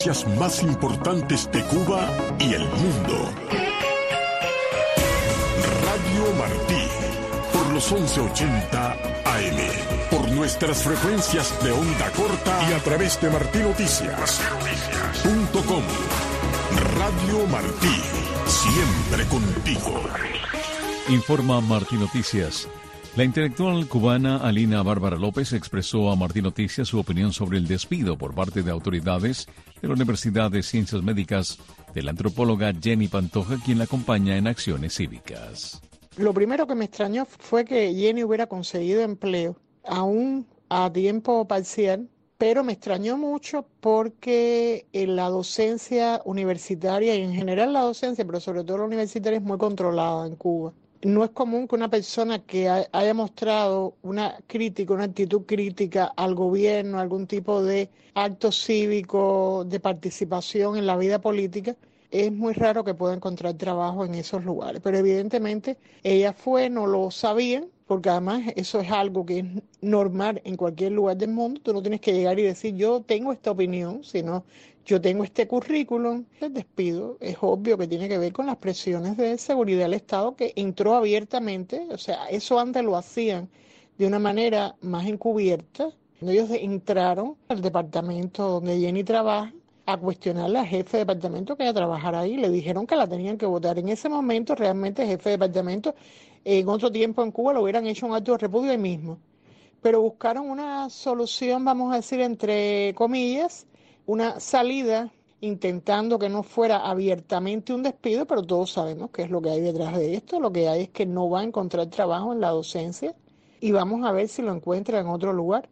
Noticias más importantes de Cuba y el mundo. Radio Martí, por los 1180 AM, por nuestras frecuencias de onda corta y a través de martinoticias.com. Radio Martí, siempre contigo. Informa Martí Noticias. La intelectual cubana Alina Bárbara López expresó a Martí Noticias su opinión sobre el despido por parte de autoridades de la Universidad de Ciencias Médicas de la antropóloga Jenny Pantoja, quien la acompaña en acciones cívicas. Lo primero que me extrañó fue que Jenny hubiera conseguido empleo, aún a tiempo parcial, pero me extrañó mucho porque la docencia universitaria y en general la docencia, pero sobre todo la universitaria, es muy controlada en Cuba. No es común que una persona que haya mostrado una actitud crítica al gobierno, algún tipo de acto cívico, de participación en la vida política, es muy raro que pueda encontrar trabajo en esos lugares. Pero evidentemente ella no lo sabían, porque además eso es algo que es normal en cualquier lugar del mundo. Tú no tienes que llegar y decir yo tengo esta opinión, sino yo tengo este currículum. El despido es obvio que tiene que ver con las presiones de seguridad del Estado, que entró abiertamente. O sea, eso antes lo hacían de una manera más encubierta. Ellos entraron al departamento donde Jenny trabaja a cuestionarle al jefe de departamento que ella trabajara ahí. Le dijeron que la tenían que votar. En ese momento realmente el jefe de departamento, en otro tiempo en Cuba, lo hubieran hecho un acto de repudio ahí mismo. Pero buscaron una solución, vamos a decir, entre comillas, una salida, intentando que no fuera abiertamente un despido, pero todos sabemos qué es lo que hay detrás de esto. Lo que hay es que no va a encontrar trabajo en la docencia y vamos a ver si lo encuentra en otro lugar.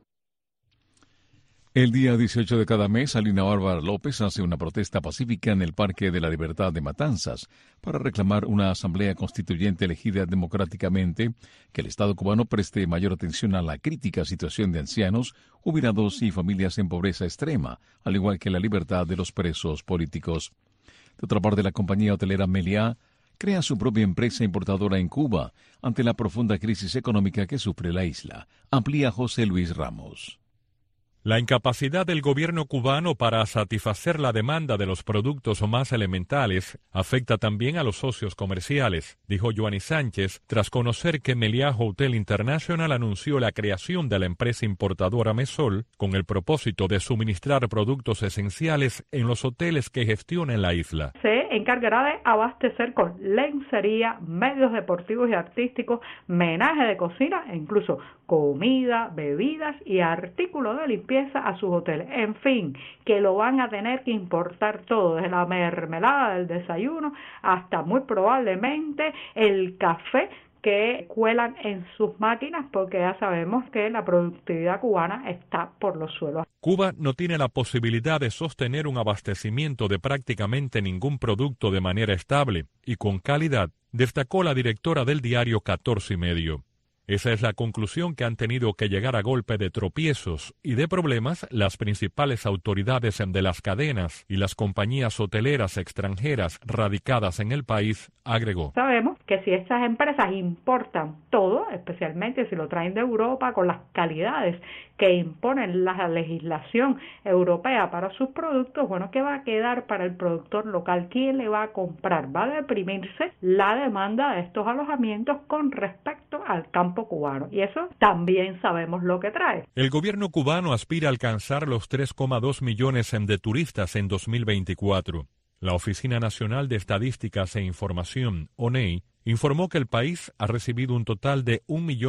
El día 18 de cada mes, Alina Bárbara López hace una protesta pacífica en el Parque de la Libertad de Matanzas para reclamar una asamblea constituyente elegida democráticamente, que el Estado cubano preste mayor atención a la crítica situación de ancianos, jubilados y familias en pobreza extrema, al igual que la libertad de los presos políticos. De otra parte, la compañía hotelera Meliá crea su propia empresa importadora en Cuba ante la profunda crisis económica que sufre la isla. Amplía José Luis Ramos. La incapacidad del gobierno cubano para satisfacer la demanda de los productos más elementales afecta también a los socios comerciales, dijo Joanny Sánchez, tras conocer que Meliá Hotel International anunció la creación de la empresa importadora Mesol con el propósito de suministrar productos esenciales en los hoteles que gestiona en la isla. Se encargará de abastecer con lencería, medios deportivos y artísticos, menaje de cocina e incluso comida, bebidas y artículos de limpieza a sus hoteles. En fin, que lo van a tener que importar todo, desde la mermelada del desayuno hasta muy probablemente el café que cuelan en sus máquinas, porque ya sabemos que la productividad cubana está por los suelos. Cuba no tiene la posibilidad de sostener un abastecimiento de prácticamente ningún producto de manera estable y con calidad, destacó la directora del diario 14 y Medio. Esa es la conclusión que han tenido que llegar a golpe de tropiezos y de problemas las principales autoridades de las cadenas y las compañías hoteleras extranjeras radicadas en el país, agregó. Sabemos que si estas empresas importan todo, especialmente si lo traen de Europa con las calidades que imponen la legislación europea para sus productos, bueno, ¿qué va a quedar para el productor local? ¿Quién le va a comprar? Va a deprimirse la demanda de estos alojamientos con respecto al campo cubano, y eso también sabemos lo que trae. El gobierno cubano aspira a alcanzar los 3,2 millones de turistas en 2024. La Oficina Nacional de Estadísticas e Información, ONEI, informó que el país ha recibido un total de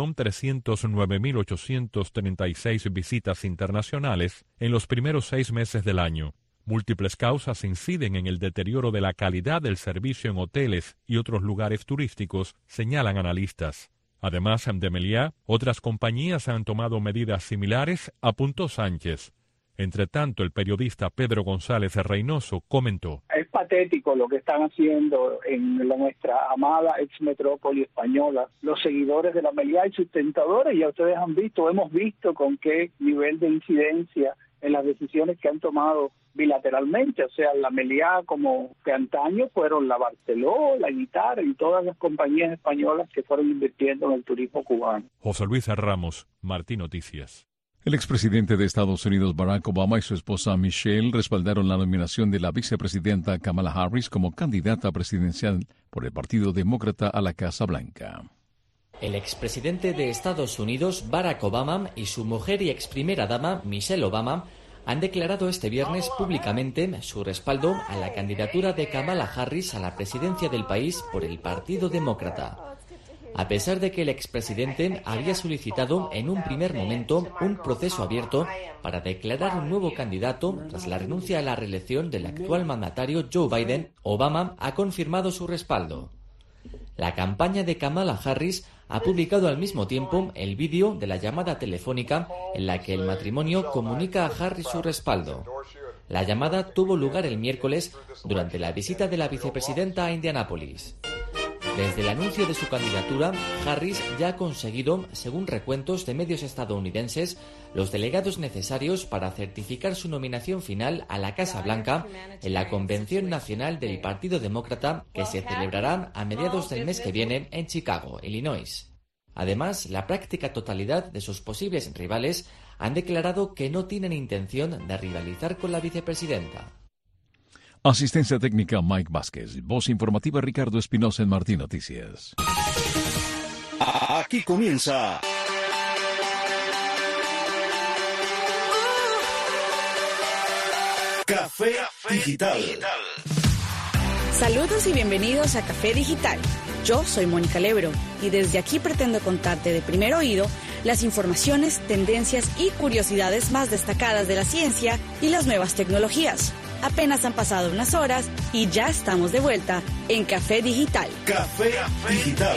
1.309.836 visitas internacionales en los primeros 6 meses del año. Múltiples causas inciden en el deterioro de la calidad del servicio en hoteles y otros lugares turísticos, señalan analistas. Además de Meliá, otras compañías han tomado medidas similares, apuntó Sánchez. Entre tanto, el periodista Pedro González Reynoso comentó: es patético lo que están haciendo en nuestra amada ex metrópoli española los seguidores de la Meliá y sus tentadores. Ya ustedes hemos visto con qué nivel de incidencia en las decisiones que han tomado bilateralmente. O sea, la Meliá, como que antaño fueron la Barceló, la Guitar y todas las compañías españolas que fueron invirtiendo en el turismo cubano. José Luis Ramos, Martí Noticias. El expresidente de Estados Unidos Barack Obama y su esposa Michelle respaldaron la nominación de la vicepresidenta Kamala Harris como candidata presidencial por el Partido Demócrata a la Casa Blanca. El expresidente de Estados Unidos Barack Obama y su mujer y ex primera dama Michelle Obama han declarado este viernes públicamente su respaldo a la candidatura de Kamala Harris a la presidencia del país por el Partido Demócrata. A pesar de que el expresidente había solicitado en un primer momento un proceso abierto para declarar un nuevo candidato tras la renuncia a la reelección del actual mandatario Joe Biden, Obama ha confirmado su respaldo. La campaña de Kamala Harris ha publicado al mismo tiempo el vídeo de la llamada telefónica en la que el matrimonio comunica a Harris su respaldo. La llamada tuvo lugar el miércoles durante la visita de la vicepresidenta a Indianápolis. Desde el anuncio de su candidatura, Harris ya ha conseguido, según recuentos de medios estadounidenses, los delegados necesarios para certificar su nominación final a la Casa Blanca en la Convención Nacional del Partido Demócrata que se celebrará a mediados del mes que viene en Chicago, Illinois. Además, la práctica totalidad de sus posibles rivales han declarado que no tienen intención de rivalizar con la vicepresidenta. Asistencia técnica Mike Vázquez. Voz informativa Ricardo Espinosa en Martín Noticias. Aquí comienza Café Digital. Saludos y bienvenidos a Café Digital. Yo soy Mónica Lebro y desde aquí pretendo contarte de primer oído las informaciones, tendencias y curiosidades más destacadas de la ciencia y las nuevas tecnologías. Apenas han pasado unas horas y ya estamos de vuelta en Café Digital. Café Digital.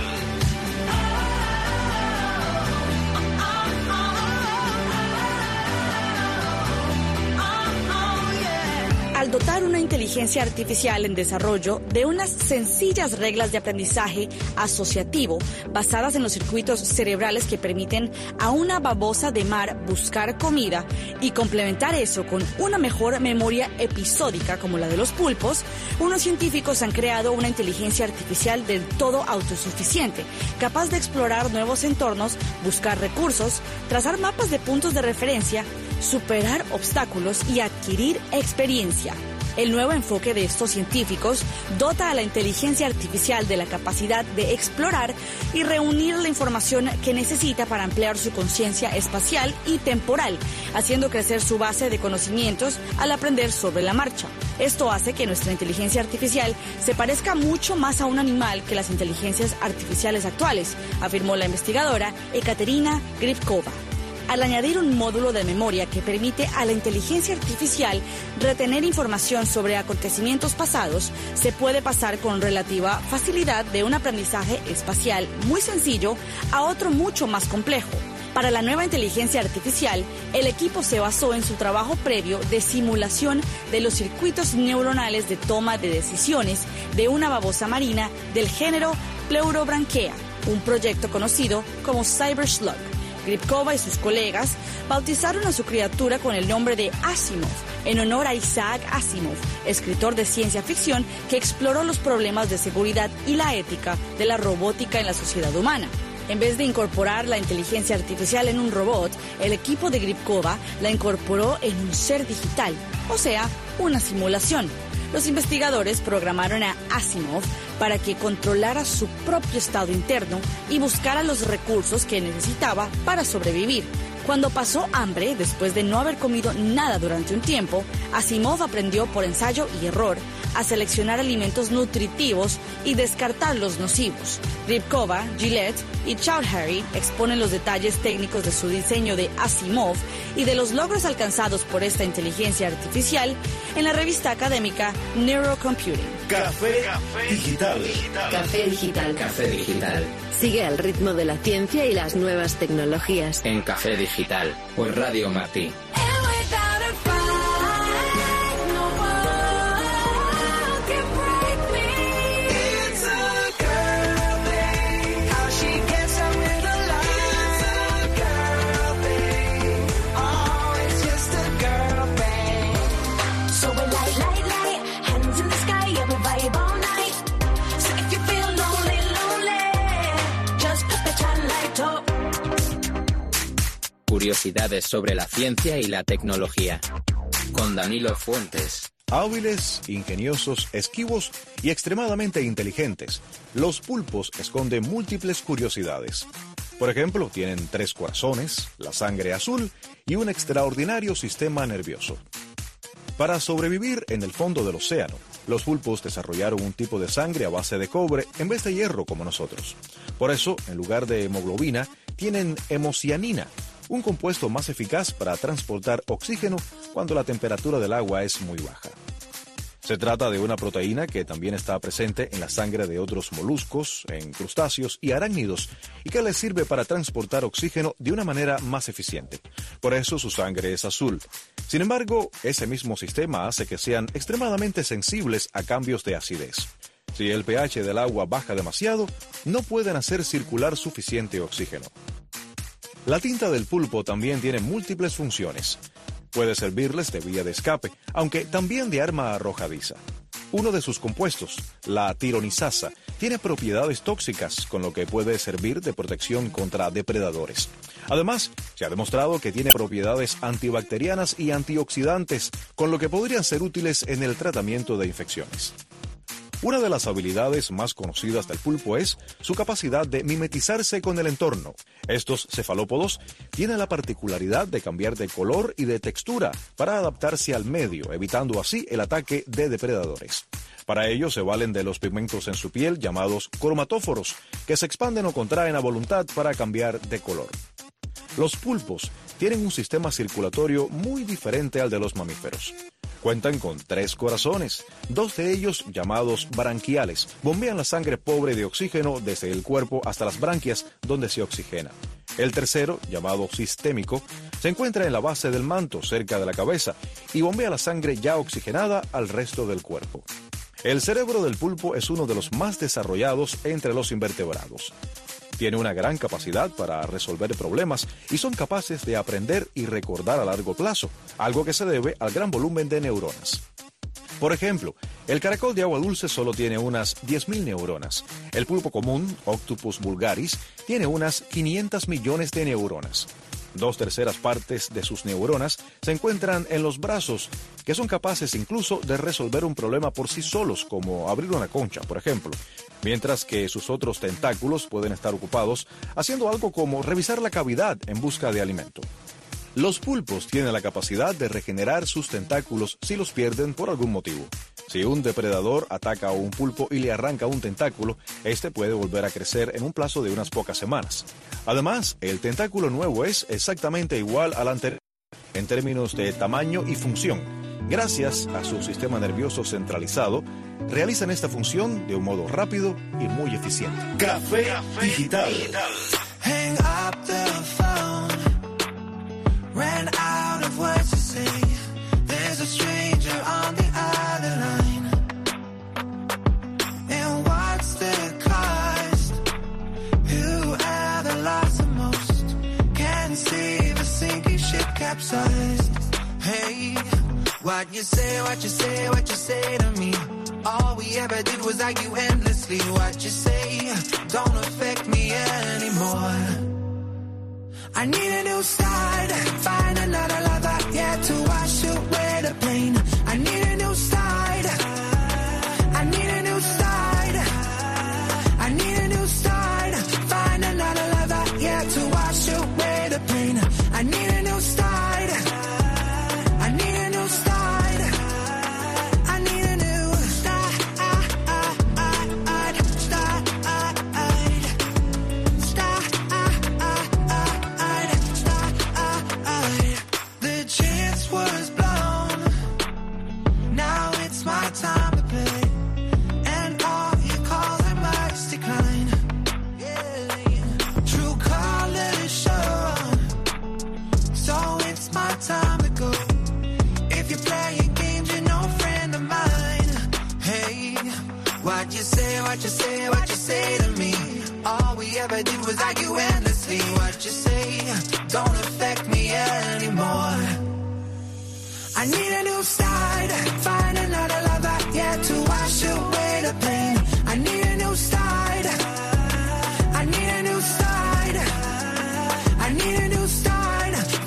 Al dotar una inteligencia artificial en desarrollo de unas sencillas reglas de aprendizaje asociativo basadas en los circuitos cerebrales que permiten a una babosa de mar buscar comida y complementar eso con una mejor memoria episódica como la de los pulpos, unos científicos han creado una inteligencia artificial del todo autosuficiente, capaz de explorar nuevos entornos, buscar recursos, trazar mapas de puntos de referencia, superar obstáculos y adquirir experiencia. El nuevo enfoque de estos científicos dota a la inteligencia artificial de la capacidad de explorar y reunir la información que necesita para ampliar su conciencia espacial y temporal, haciendo crecer su base de conocimientos al aprender sobre la marcha. Esto hace que nuestra inteligencia artificial se parezca mucho más a un animal que las inteligencias artificiales actuales, afirmó la investigadora Ekaterina Gribkova. Al añadir un módulo de memoria que permite a la inteligencia artificial retener información sobre acontecimientos pasados, se puede pasar con relativa facilidad de un aprendizaje espacial muy sencillo a otro mucho más complejo. Para la nueva inteligencia artificial, el equipo se basó en su trabajo previo de simulación de los circuitos neuronales de toma de decisiones de una babosa marina del género Pleurobranchia, un proyecto conocido como Cyberslug. Gribkova y sus colegas bautizaron a su criatura con el nombre de Asimov, en honor a Isaac Asimov, escritor de ciencia ficción que exploró los problemas de seguridad y la ética de la robótica en la sociedad humana. En vez de incorporar la inteligencia artificial en un robot, el equipo de Gribkova la incorporó en un ser digital, o sea, una simulación. Los investigadores programaron a Asimov para que controlara su propio estado interno y buscara los recursos que necesitaba para sobrevivir. Cuando pasó hambre, después de no haber comido nada durante un tiempo, Asimov aprendió por ensayo y error a seleccionar alimentos nutritivos y descartar los nocivos. Gribkova, Gillette y Chowdhury exponen los detalles técnicos de su diseño de Asimov y de los logros alcanzados por esta inteligencia artificial en la revista académica Neurocomputing. Café Digital. Café Digital. Café Digital. Sigue al ritmo de la ciencia y las nuevas tecnologías. En Café Digital, por Radio Martí. curiosidades sobre la ciencia y la tecnología. Con Danilo Fuentes. Hábiles, ingeniosos, esquivos y extremadamente inteligentes, los pulpos esconden múltiples curiosidades. Por ejemplo, tienen 3 corazones, la sangre azul y un extraordinario sistema nervioso. Para sobrevivir en el fondo del océano, los pulpos desarrollaron un tipo de sangre a base de cobre en vez de hierro como nosotros. Por eso, en lugar de hemoglobina, tienen hemocianina, un compuesto más eficaz para transportar oxígeno cuando la temperatura del agua es muy baja. Se trata de una proteína que también está presente en la sangre de otros moluscos, en crustáceos y arácnidos, y que les sirve para transportar oxígeno de una manera más eficiente. Por eso su sangre es azul. Sin embargo, ese mismo sistema hace que sean extremadamente sensibles a cambios de acidez. Si el pH del agua baja demasiado, no pueden hacer circular suficiente oxígeno. La tinta del pulpo también tiene múltiples funciones. Puede servirles de vía de escape, aunque también de arma arrojadiza. Uno de sus compuestos, la tironizasa, tiene propiedades tóxicas, con lo que puede servir de protección contra depredadores. Además, se ha demostrado que tiene propiedades antibacterianas y antioxidantes, con lo que podrían ser útiles en el tratamiento de infecciones. Una de las habilidades más conocidas del pulpo es su capacidad de mimetizarse con el entorno. Estos cefalópodos tienen la particularidad de cambiar de color y de textura para adaptarse al medio, evitando así el ataque de depredadores. Para ello se valen de los pigmentos en su piel llamados cromatóforos, que se expanden o contraen a voluntad para cambiar de color. Los pulpos tienen un sistema circulatorio muy diferente al de los mamíferos. Cuentan con 3 corazones, 2 de ellos, llamados branquiales, bombean la sangre pobre de oxígeno desde el cuerpo hasta las branquias, donde se oxigena. El tercero, llamado sistémico, se encuentra en la base del manto, cerca de la cabeza, y bombea la sangre ya oxigenada al resto del cuerpo. El cerebro del pulpo es uno de los más desarrollados entre los invertebrados. Tiene una gran capacidad para resolver problemas y son capaces de aprender y recordar a largo plazo, algo que se debe al gran volumen de neuronas. Por ejemplo, el caracol de agua dulce solo tiene unas 10.000 neuronas. El pulpo común, Octopus vulgaris, tiene unas 500 millones de neuronas. 2/3 partes de sus neuronas se encuentran en los brazos, que son capaces incluso de resolver un problema por sí solos, como abrir una concha, por ejemplo, mientras que sus otros tentáculos pueden estar ocupados haciendo algo como revisar la cavidad en busca de alimento. Los pulpos tienen la capacidad de regenerar sus tentáculos si los pierden por algún motivo. Si un depredador ataca a un pulpo y le arranca un tentáculo, este puede volver a crecer en un plazo de unas pocas semanas. Además, el tentáculo nuevo es exactamente igual al anterior en términos de tamaño y función. Gracias a su sistema nervioso centralizado, realizan esta función de un modo rápido y muy eficiente. Café Digital. Hang up the phone. Ran out of words to say. There's a stranger on the other line. And what's the cost? Whoever lost the most can save a sinking ship capsized. Hey, what you say, what you say, what you say to me? All we ever did was argue endlessly. What you say don't affect me anymore. I need a new start, find another lover, yeah, to wash away the pain. I need a new start, I need a new start, I need a new start, find another lover, yeah, to wash away the pain. I need a new start, I need a new start, I need a new start. The chance was blown. Now it's my time to play, and all your calls I must decline. Yeah. True colors show, so it's my time to go. If you're playing games, you're no friend of mine. Hey, what you say, what you say, what you say to me? All we ever did was argue endlessly. What you say don't affect me anymore. I need a new start, find another lover, yeah, to wash away the pain. I need a new start, I need a new start, I need a new start,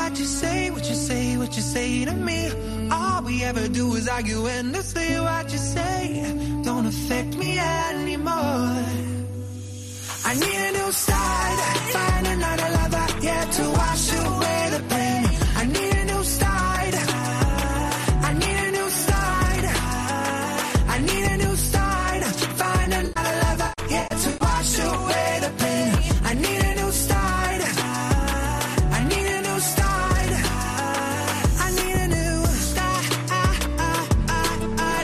what you say, what you say, what you say to me. All we ever do is argue endlessly. What you say don't affect me anymore. I need a new start, find another lover, yeah, to wash away the pain. I need a new start, I need a new start, I need a new start, find another lover, yeah, to wash away the pain. I need a new start, I need a new start, I need a new start, I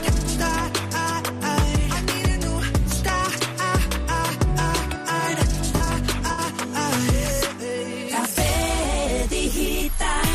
need a new start. Café Digital.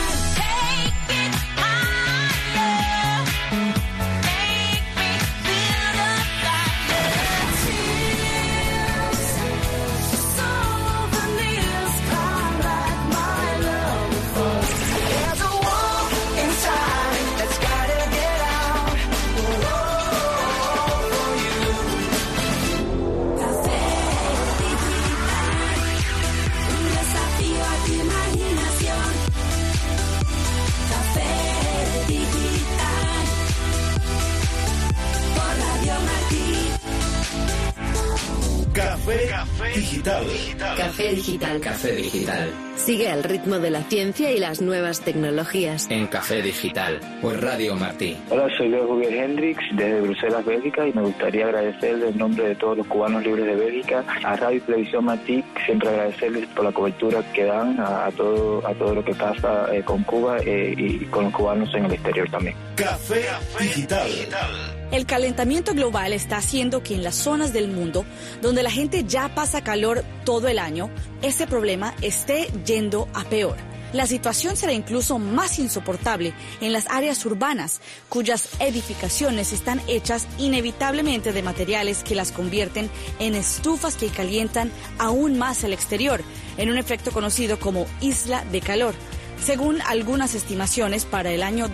Café Digital. Café Digital. Café Digital. Sigue el ritmo de la ciencia y las nuevas tecnologías. En Café Digital, por Radio Martí. Hola, soy Leo Javier Hendrix desde Bruselas, Bélgica, y me gustaría agradecerle en nombre de todos los cubanos libres de Bélgica a Radio y Televisión Martí, siempre agradecerles por la cobertura que dan a todo lo que pasa con Cuba y con los cubanos en el exterior también. Café Digital. El calentamiento global está haciendo que en las zonas del mundo donde la gente ya pasa calor todo el año, ese problema esté yendo a peor. La situación será incluso más insoportable en las áreas urbanas, cuyas edificaciones están hechas inevitablemente de materiales que las convierten en estufas que calientan aún más el exterior, en un efecto conocido como isla de calor. Según algunas estimaciones, para el año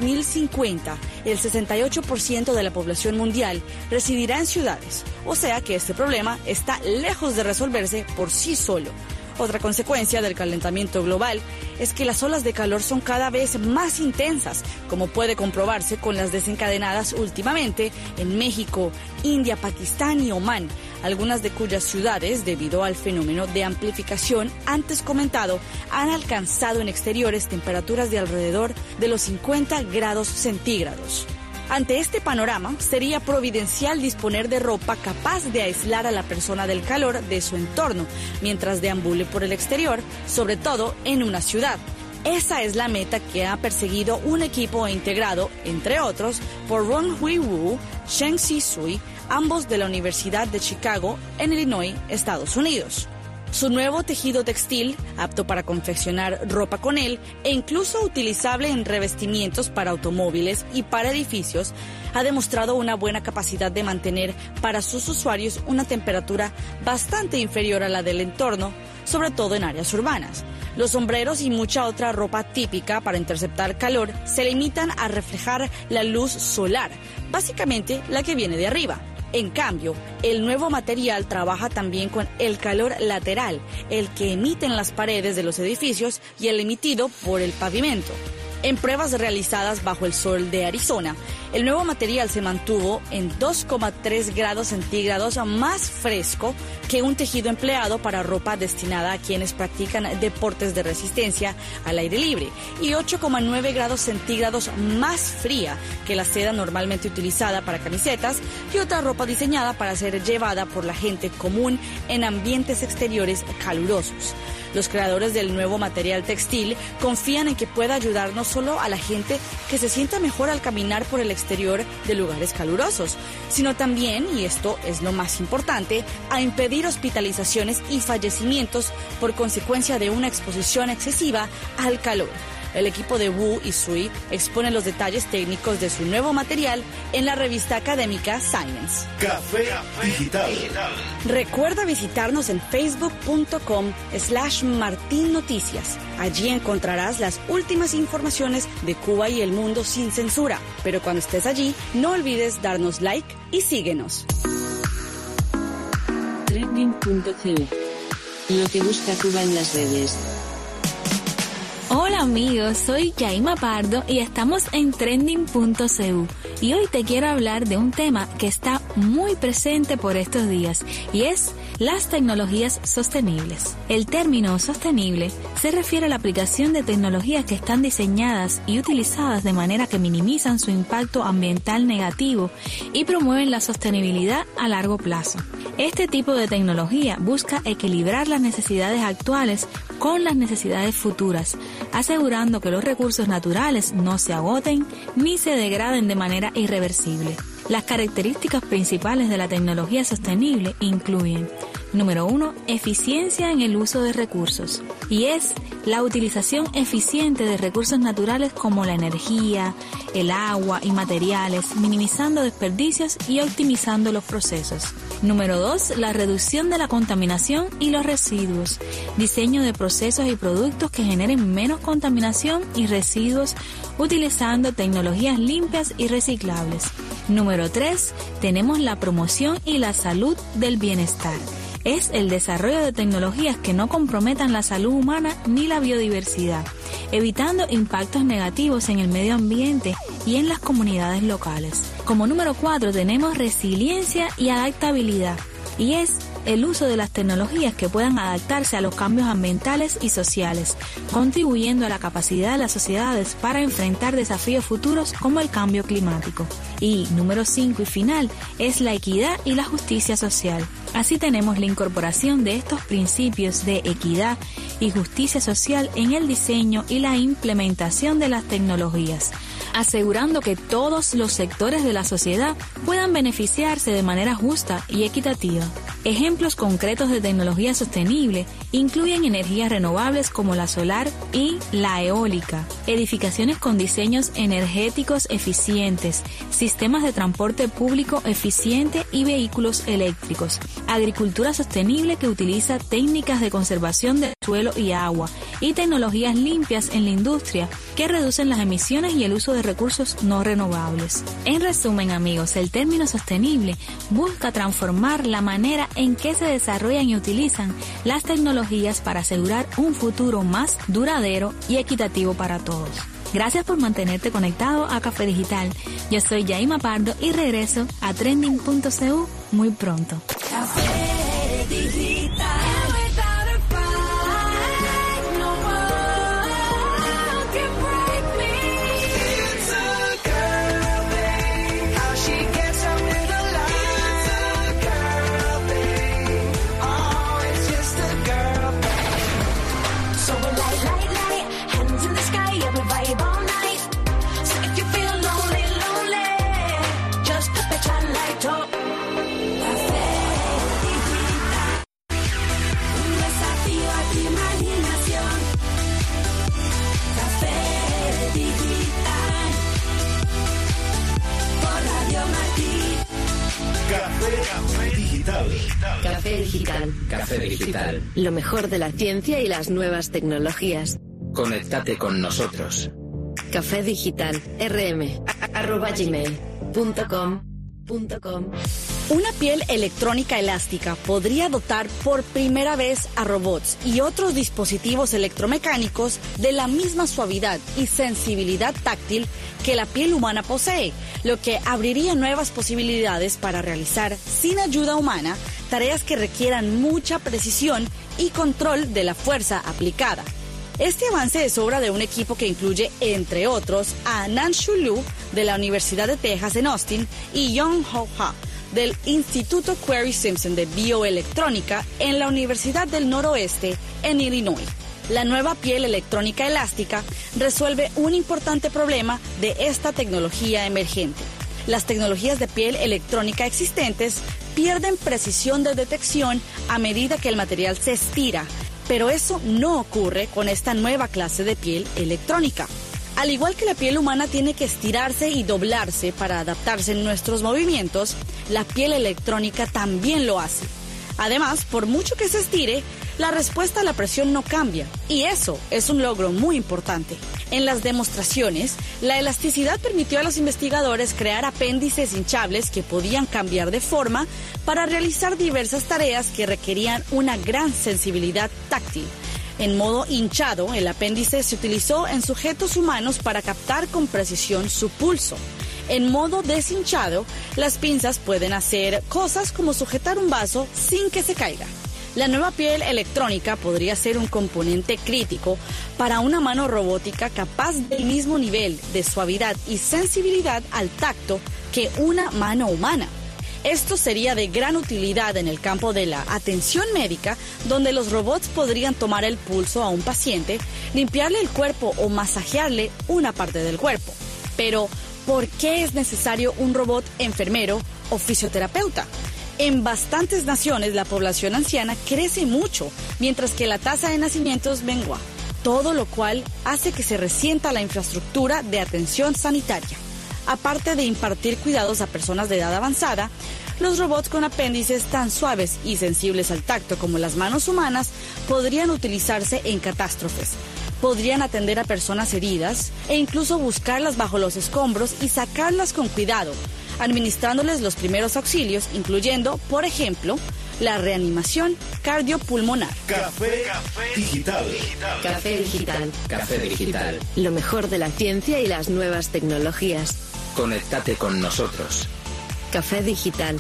2050, el 68% de la población mundial residirá en ciudades, o sea que este problema está lejos de resolverse por sí solo. Otra consecuencia del calentamiento global es que las olas de calor son cada vez más intensas, como puede comprobarse con las desencadenadas últimamente en México, India, Pakistán y Omán, algunas de cuyas ciudades, debido al fenómeno de amplificación antes comentado, han alcanzado en exteriores temperaturas de alrededor de los 50 grados centígrados. Ante este panorama, sería providencial disponer de ropa capaz de aislar a la persona del calor de su entorno, mientras deambule por el exterior, sobre todo en una ciudad. Esa es la meta que ha perseguido un equipo integrado, entre otros, por Ron Hui Wu, Sheng Sisui, ambos de la Universidad de Chicago, en Illinois, Estados Unidos. Su nuevo tejido textil, apto para confeccionar ropa con él e incluso utilizable en revestimientos para automóviles y para edificios, ha demostrado una buena capacidad de mantener para sus usuarios una temperatura bastante inferior a la del entorno, sobre todo en áreas urbanas. Los sombreros y mucha otra ropa típica para interceptar calor se limitan a reflejar la luz solar, básicamente la que viene de arriba. En cambio, el nuevo material trabaja también con el calor lateral, el que emiten las paredes de los edificios y el emitido por el pavimento. En pruebas realizadas bajo el sol de Arizona, el nuevo material se mantuvo en 2,3 grados centígrados más fresco que un tejido empleado para ropa destinada a quienes practican deportes de resistencia al aire libre y 8,9 grados centígrados más fría que la seda normalmente utilizada para camisetas y otra ropa diseñada para ser llevada por la gente común en ambientes exteriores calurosos. Los creadores del nuevo material textil confían en que pueda ayudar no solo a la gente que se sienta mejor al caminar por el exterior de lugares calurosos, sino también, y esto es lo más importante, a impedir hospitalizaciones y fallecimientos por consecuencia de una exposición excesiva al calor. El equipo de Wu y Sui expone los detalles técnicos de su nuevo material en la revista académica Science. Café Digital. Recuerda visitarnos en facebook.com/martinnoticias. Allí encontrarás las últimas informaciones de Cuba y el mundo sin censura. Pero cuando estés allí, no olvides darnos like y síguenos. Trending.co. Lo que busca Cuba en las redes. Hola amigos, soy Yaima Pardo y estamos en Trending.cu y hoy te quiero hablar de un tema que está muy presente por estos días y es las tecnologías sostenibles. El término sostenible se refiere a la aplicación de tecnologías que están diseñadas y utilizadas de manera que minimizan su impacto ambiental negativo y promueven la sostenibilidad a largo plazo. Este tipo de tecnología busca equilibrar las necesidades actuales con las necesidades futuras, asegurando que los recursos naturales no se agoten ni se degraden de manera irreversible. Las características principales de la tecnología sostenible incluyen: número 1, eficiencia en el uso de recursos, y es la utilización eficiente de recursos naturales como la energía, el agua y materiales, minimizando desperdicios y optimizando los procesos. Número 2, la reducción de la contaminación y los residuos, diseño de procesos y productos que generen menos contaminación y residuos utilizando tecnologías limpias y reciclables. Número 3, tenemos la promoción y la salud del bienestar. Es el desarrollo de tecnologías que no comprometan la salud humana ni la biodiversidad, evitando impactos negativos en el medio ambiente y en las comunidades locales. Como número 4 tenemos resiliencia y adaptabilidad, y es el uso de las tecnologías que puedan adaptarse a los cambios ambientales y sociales, contribuyendo a la capacidad de las sociedades para enfrentar desafíos futuros como el cambio climático. Y número 5 y final es la equidad y la justicia social. Así tenemos la incorporación de estos principios de equidad y justicia social en el diseño y la implementación de las tecnologías, asegurando que todos los sectores de la sociedad puedan beneficiarse de manera justa y equitativa. Ejemplos concretos de tecnología sostenible incluyen energías renovables como la solar y la eólica, edificaciones con diseños energéticos eficientes, sistemas de transporte público eficiente y vehículos eléctricos, agricultura sostenible que utiliza técnicas de conservación del suelo y agua, y tecnologías limpias en la industria que reducen las emisiones y el uso de recursos no renovables. En resumen, amigos, el término sostenible busca transformar la manera en que se desarrollan y utilizan las tecnologías para asegurar un futuro más duradero y equitativo para todos. Gracias por mantenerte conectado a Café Digital. Yo soy Yaima Pardo y regreso a Trending.cu muy pronto. Café Digital. Café Digital. Café Digital. Lo mejor de la ciencia y las nuevas tecnologías. Conéctate con nosotros. Café Digital. rm@gmail.com. Una piel electrónica elástica podría dotar por primera vez a robots y otros dispositivos electromecánicos de la misma suavidad y sensibilidad táctil que la piel humana posee, lo que abriría nuevas posibilidades para realizar, sin ayuda humana, tareas que requieran mucha precisión y control de la fuerza aplicada. Este avance es obra de un equipo que incluye, entre otros, a Nan-Shu Liu de la Universidad de Texas en Austin y Young-Ho Ha del Instituto Query Simpson de Bioelectrónica en la Universidad del Noroeste en Illinois. La nueva piel electrónica elástica resuelve un importante problema de esta tecnología emergente. Las tecnologías de piel electrónica existentes pierden precisión de detección a medida que el material se estira, pero eso no ocurre con esta nueva clase de piel electrónica. Al igual que la piel humana tiene que estirarse y doblarse para adaptarse a nuestros movimientos, la piel electrónica también lo hace. Además, por mucho que se estire, la respuesta a la presión no cambia, y eso es un logro muy importante. En las demostraciones, la elasticidad permitió a los investigadores crear apéndices hinchables que podían cambiar de forma para realizar diversas tareas que requerían una gran sensibilidad táctil. En modo hinchado, el apéndice se utilizó en sujetos humanos para captar con precisión su pulso. En modo deshinchado, las pinzas pueden hacer cosas como sujetar un vaso sin que se caiga. La nueva piel electrónica podría ser un componente crítico para una mano robótica capaz del mismo nivel de suavidad y sensibilidad al tacto que una mano humana. Esto sería de gran utilidad en el campo de la atención médica, donde los robots podrían tomar el pulso a un paciente, limpiarle el cuerpo o masajearle una parte del cuerpo. Pero, ¿por qué es necesario un robot enfermero o fisioterapeuta? En bastantes naciones la población anciana crece mucho, mientras que la tasa de nacimientos mengua, todo lo cual hace que se resienta la infraestructura de atención sanitaria. Aparte de impartir cuidados a personas de edad avanzada, los robots con apéndices tan suaves y sensibles al tacto como las manos humanas podrían utilizarse en catástrofes. Podrían atender a personas heridas e incluso buscarlas bajo los escombros y sacarlas con cuidado, administrándoles los primeros auxilios, incluyendo, por ejemplo, la reanimación cardiopulmonar. Café Digital. Café Digital. Café Digital. Lo mejor de la ciencia y las nuevas tecnologías. Conéctate con nosotros. Café Digital.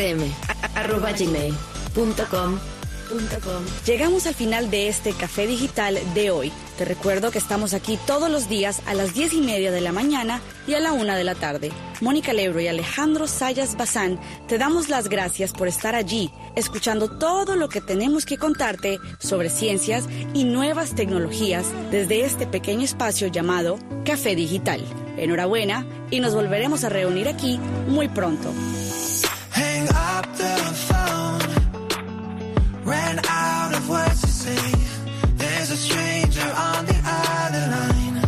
rm@gmail.com. Llegamos al final de este Café Digital de hoy. Te recuerdo que estamos aquí todos los días a las 10:30 de la mañana y a la 1 de la tarde. Mónica Lebro y Alejandro Sayas Bazán te damos las gracias por estar allí, escuchando todo lo que tenemos que contarte sobre ciencias y nuevas tecnologías desde este pequeño espacio llamado Café Digital. Enhorabuena y nos volveremos a reunir aquí muy pronto. Hang up the phone. Ran out of words to say. There's a stranger on the other line.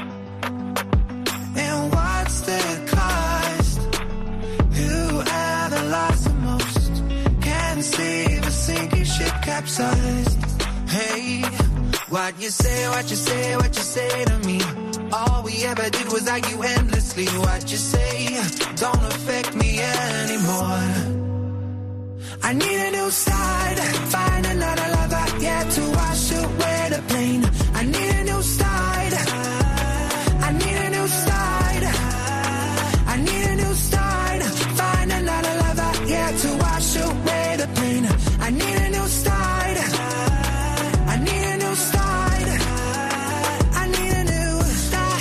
And what's the cost? Whoever lost the most can save a sinking ship capsized. Hey, what you say, what you say, what you say to me? All we ever did was argue endlessly. What you say don't affect me anymore. I need a new start, find another lover, yeah, to wash away the pain. I need a new start, I need a new start, I need a new start, find another lover, yeah, to wash away the pain. I need a new start, I need a new start, I need a new start.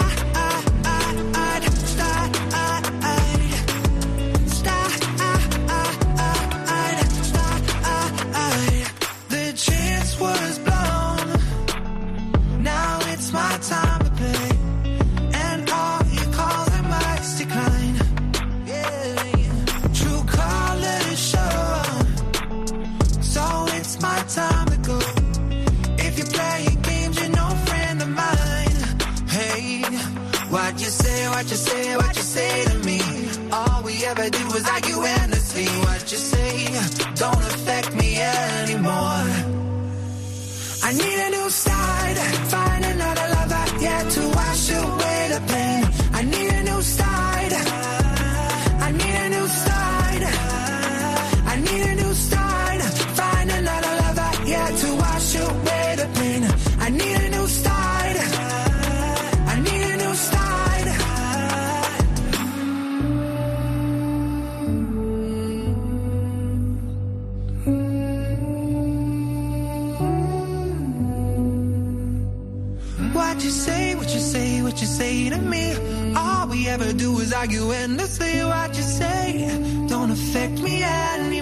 The chance was blown. Now it's my time to play, and all you call them might decline. Yeah, true colors show, so it's my time to go. If you're playing games, you're no friend of mine. Hey, what you say, what you say, what you say to me? All we ever did was argue endlessly. What you say don't affect me anymore. I need a new start, find another lover, yeah, to wash away the pain. I need a new start, I need a new start, I need a new start, find another lover, yeah, to wash away the pain. I need a new start, I need a new start. What you say, what you say, what you say to me? All we ever do is argue endlessly. What you say don't affect me anymore.